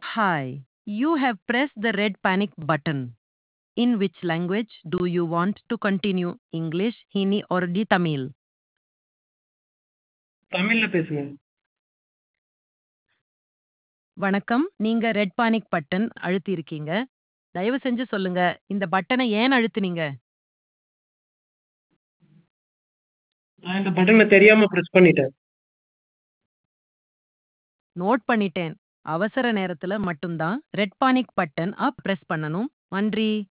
Hi, you have pressed the red panic button. In which language do you want to continue? English, Hindi or the Tamil? தமிழ்ல பேசுங்க. வணக்கம். நீங்க red panic button அழுத்தியிருக்கீங்க. தயவு செஞ்சு சொல்லுங்க, இந்த பட்டனை ஏன் அழுத்துனீங்க? நான் இந்த பட்டன தெரியாம பிரஸ் பண்ணிட்டேன். நோட் பண்ணிட்டேன். அவசர நேரத்துல மட்டும் தான் ரெட் பானிக் பட்டன் பிரஸ் பண்ணணும். நன்றி.